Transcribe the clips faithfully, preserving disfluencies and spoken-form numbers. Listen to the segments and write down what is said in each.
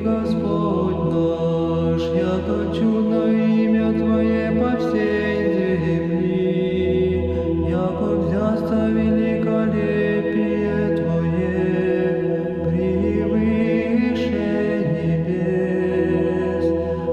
Господь наш, яко чудно имя Твое по всей земли, яко взясто великолепие Твое превыше небес.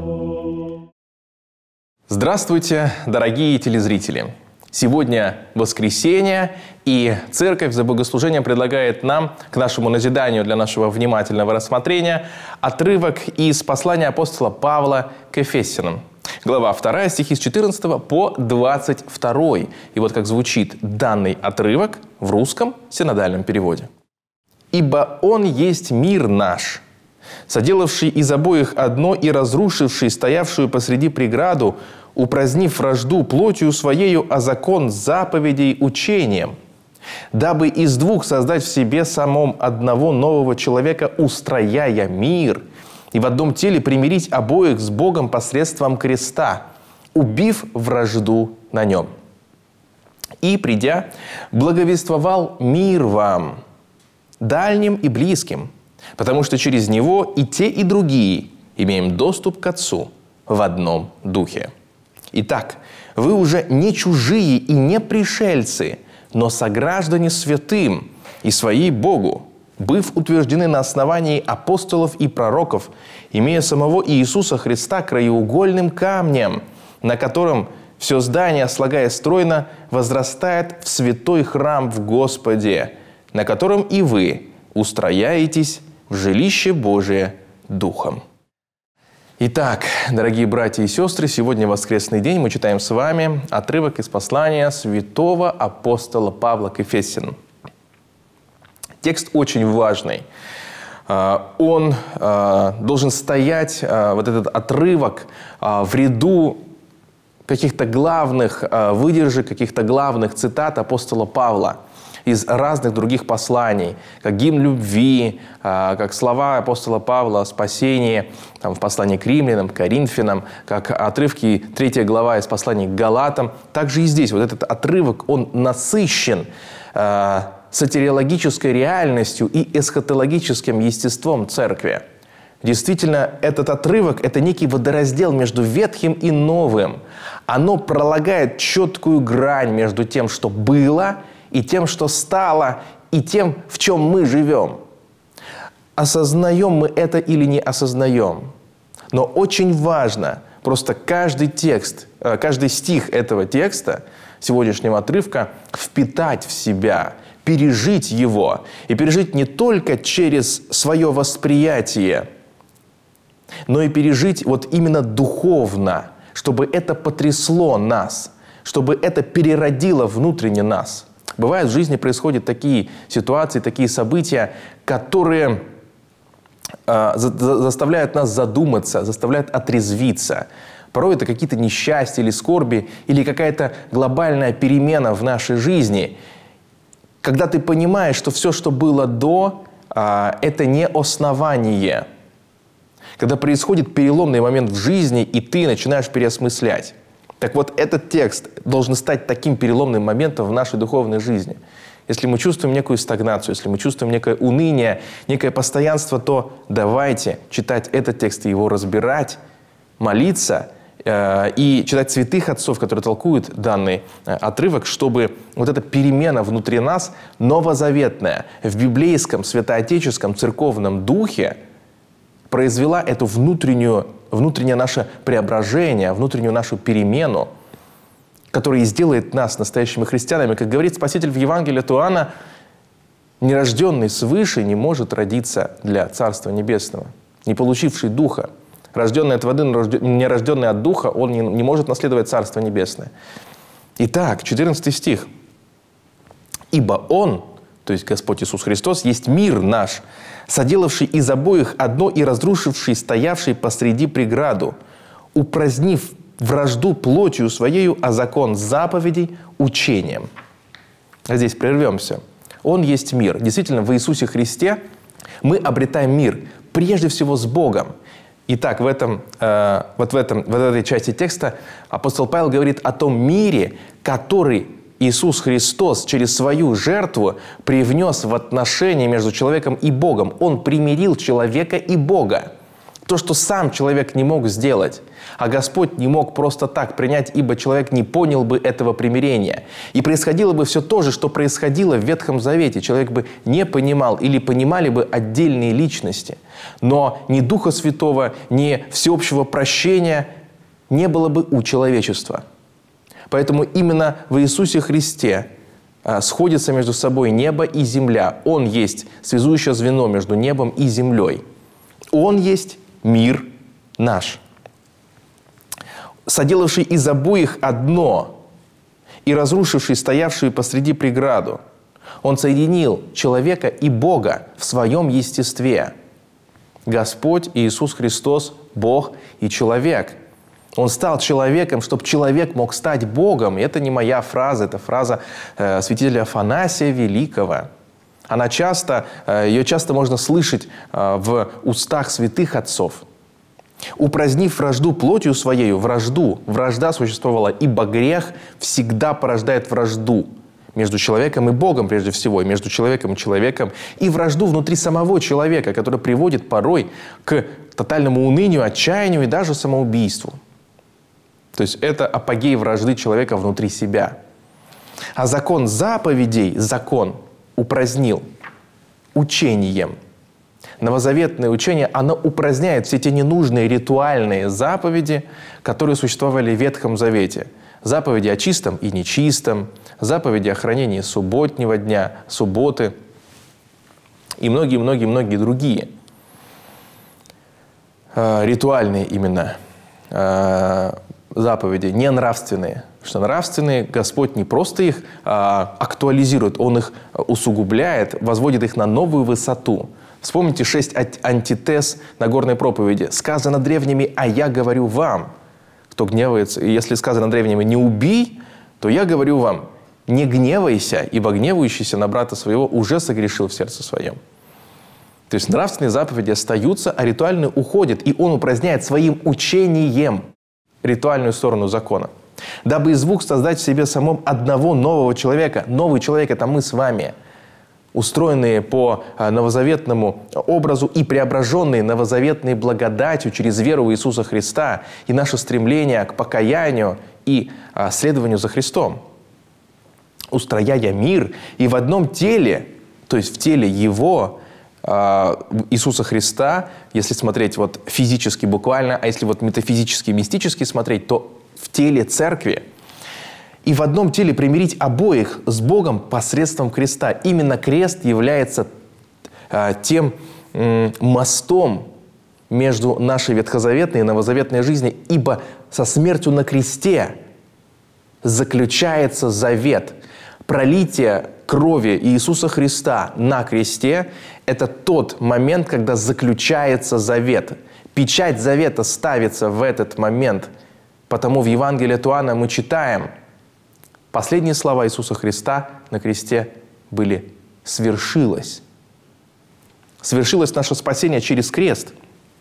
Здравствуйте, дорогие телезрители! Сегодня воскресенье, и Церковь за богослужением предлагает нам, к нашему назиданию, для нашего внимательного рассмотрения, отрывок из послания апостола Павла к Ефесянам. Глава вторая, стихи с четырнадцатого по двадцать второй. И вот как звучит данный отрывок в русском синодальном переводе. «Ибо Он есть мир наш, соделавший из обоих одно и разрушивший стоявшую посреди преграду, упразднив вражду плотью своею, а закон заповедей учением, дабы из двух создать в себе самом одного нового человека, устрояя мир, и в одном теле примирить обоих с Богом посредством креста, убив вражду на нем. И, придя, благовествовал мир вам, дальним и близким, потому что через него и те, и другие имеем доступ к Отцу в одном духе. Итак, вы уже не чужие и не пришельцы, но сограждане святым и свои Богу, быв утверждены на основании апостолов и пророков, имея самого Иисуса Христа краеугольным камнем, на котором все здание, слагая стройно, возрастает в святой храм в Господе, на котором и вы устрояетесь в жилище Божие Духом». Итак, дорогие братья и сестры, сегодня воскресный день. Мы читаем с вами отрывок из послания святого апостола Павла к Ефесянам. Текст очень важный. Он должен стоять, вот этот отрывок, в ряду каких-то главных выдержек, каких-то главных цитат апостола Павла из разных других посланий, как гимн любви, как слова апостола Павла о спасении там, в послании к римлянам, к коринфянам, как отрывки третья глава из послания к галатам. Также и здесь вот этот отрывок, он насыщен э, сотириологической реальностью и эсхатологическим естеством церкви. Действительно, этот отрывок – это некий водораздел между Ветхим и Новым. Оно пролагает четкую грань между тем, что было, и тем, что стало, и тем, в чем мы живем. Осознаем мы это или не осознаем. Но очень важно просто каждый текст, каждый стих этого текста, сегодняшнего отрывка, впитать в себя, пережить его. И пережить не только через свое восприятие, но и пережить вот именно духовно, чтобы это потрясло нас, чтобы это переродило внутренне нас. Бывает, в жизни происходят такие ситуации, такие события, которые э, за, заставляют нас задуматься, заставляют отрезвиться. Порой это какие-то несчастья или скорби, или какая-то глобальная перемена в нашей жизни. Когда ты понимаешь, что все, что было до, э, это не основание. Когда происходит переломный момент в жизни, и ты начинаешь переосмыслять. Так вот, этот текст должен стать таким переломным моментом в нашей духовной жизни. Если мы чувствуем некую стагнацию, если мы чувствуем некое уныние, некое постоянство, то давайте читать этот текст и его разбирать, молиться э, и читать святых отцов, которые толкуют данный э, отрывок, чтобы вот эта перемена внутри нас, новозаветная, в библейском, святоотеческом, церковном духе, произвела эту внутреннюю, внутреннее наше преображение, внутреннюю нашу перемену, которая сделает нас настоящими христианами. Как говорит Спаситель в Евангелии от Иоанна, нерожденный свыше не может родиться для Царства Небесного, не получивший Духа. Рожденный от воды, не рожденный от Духа, он не, не может наследовать Царство Небесное. Итак, четырнадцатый стих. «Ибо Он, то есть Господь Иисус Христос, есть мир наш, соделавший из обоих одно и разрушивший стоявший посреди преграду, упразднив вражду плотью своею, а закон заповедей учением». А здесь прервемся. Он есть мир. Действительно, в Иисусе Христе мы обретаем мир, прежде всего с Богом. Итак, в, этом, э, вот в, этом, в этой части текста апостол Павел говорит о том мире, который Иисус Христос через свою жертву привнес в отношения между человеком и Богом. Он примирил человека и Бога. То, что сам человек не мог сделать, а Господь не мог просто так принять, ибо человек не понял бы этого примирения. И происходило бы все то же, что происходило в Ветхом Завете. Человек бы не понимал или понимали бы отдельные личности. Но ни Духа Святого, ни всеобщего прощения не было бы у человечества. Поэтому именно в Иисусе Христе сходится между собой небо и земля. Он есть связующее звено между небом и землей. Он есть мир наш, соделавший из обоих одно и разрушивший стоявшую посреди преграду. Он соединил человека и Бога в своем естестве. Господь Иисус Христос – Бог и человек. Он стал человеком, чтобы человек мог стать Богом. И это не моя фраза, это фраза э, святителя Афанасия Великого. Она часто, ее часто можно слышать в устах святых отцов. «Упразднив вражду плотью своею, вражду, вражда существовала, ибо грех всегда порождает вражду между человеком и Богом прежде всего, и между человеком и человеком, и вражду внутри самого человека, которая приводит порой к тотальному унынию, отчаянию и даже самоубийству». То есть это апогей вражды человека внутри себя. А закон заповедей, закон, упразднил учением. Новозаветное учение, оно упраздняет все те ненужные ритуальные заповеди, которые существовали в Ветхом Завете. Заповеди о чистом и нечистом, заповеди о хранении субботнего дня, субботы и многие-многие-многие другие. Э, ритуальные именно э, заповеди, не нравственные. Что нравственные, Господь не просто их а, актуализирует, Он их усугубляет, возводит их на новую высоту. Вспомните шесть антитез Нагорной проповеди. «Сказано древними, а я говорю вам». Кто гневается, и если сказано древними «не убий», то я говорю вам «не гневайся, ибо гневающийся на брата своего уже согрешил в сердце своем». То есть нравственные заповеди остаются, а ритуальные уходят, и Он упраздняет своим учением ритуальную сторону закона. Дабы из двух создать в себе самом одного нового человека. Новый человек – это мы с вами, устроенные по новозаветному образу и преображенные новозаветной благодатью через веру в Иисуса Христа и наше стремление к покаянию и следованию за Христом. Устрояя мир и в одном теле, то есть в теле Его, Иисуса Христа, если смотреть вот физически, буквально, а если вот метафизически, мистически смотреть, то в теле Церкви. И в одном теле примирить обоих с Богом посредством креста. Именно крест является а, тем м, мостом между нашей ветхозаветной и новозаветной жизнью, ибо со смертью на кресте заключается завет. Пролитие крови Иисуса Христа на кресте – это тот момент, когда заключается завет. Печать завета ставится в этот момент. Потому в Евангелии от Иоанна мы читаем, последние слова Иисуса Христа на кресте были «свершилось». Свершилось наше спасение через крест,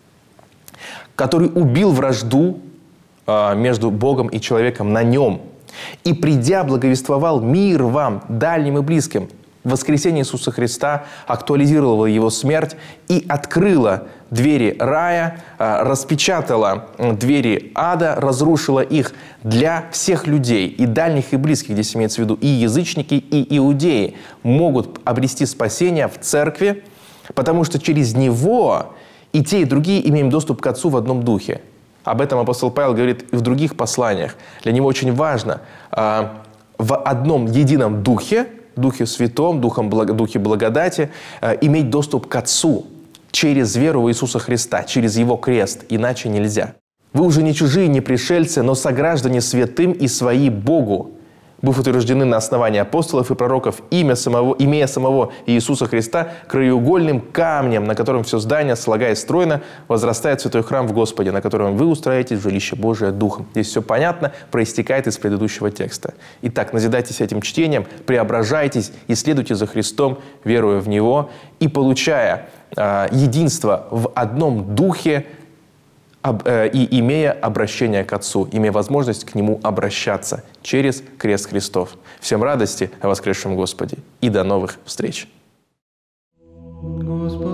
который убил вражду э, между Богом и человеком на нем. И, придя, благовествовал мир вам, дальним и близким. Воскресение Иисуса Христа актуализировало Его смерть и открыло двери рая, распечатала двери ада, разрушила их для всех людей, и дальних, и близких, здесь имеется в виду и язычники, и иудеи, могут обрести спасение в церкви, потому что через Него и те, и другие имеем доступ к Отцу в одном духе. Об этом апостол Павел говорит и в других посланиях. Для него очень важно э, в одном едином духе, Духе Святом, Духом, Духе благодати, э, иметь доступ к Отцу через веру в Иисуса Христа, через Его крест. Иначе нельзя. Вы уже не чужие, не пришельцы, но сограждане святым и свои Богу, быв утверждены на основании апостолов и пророков, имя самого, имея самого Иисуса Христа краеугольным камнем, на котором все здание, слагаясь стройно, возрастает святой храм в Господе, на котором вы устроитесь в жилище Божие Духом. Здесь все понятно, проистекает из предыдущего текста. Итак, назидайтесь этим чтением, преображайтесь, исследуйте за Христом, веруя в Него, и получая э, единство в одном Духе, и имея обращение к Отцу, имея возможность к Нему обращаться через крест Христов. Всем радости о воскресшем Господе и до новых встреч! Господи.